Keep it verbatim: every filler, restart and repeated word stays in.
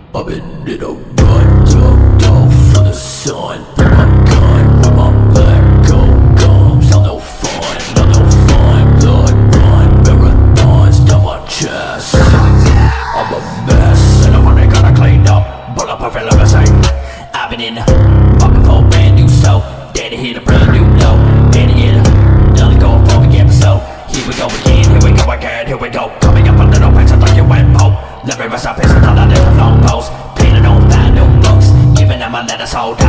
I've been in a rut, ducked off for the sun. With my gun, with my black gold gums. Not no fun, not no fun. Blood run, marathons down my chest. I'm a mess, and I'm only gonna clean up. Pull up a feel limousine. I've been in market for a brand new soul. Daddy hit a brand new note. Daddy hit a another go for the episode. Here we go again, here we go again, here we go. Coming up a little bit like you went Pope. Let me rest our pieces on a different long post. Painted on fine new books, giving them a letter sold.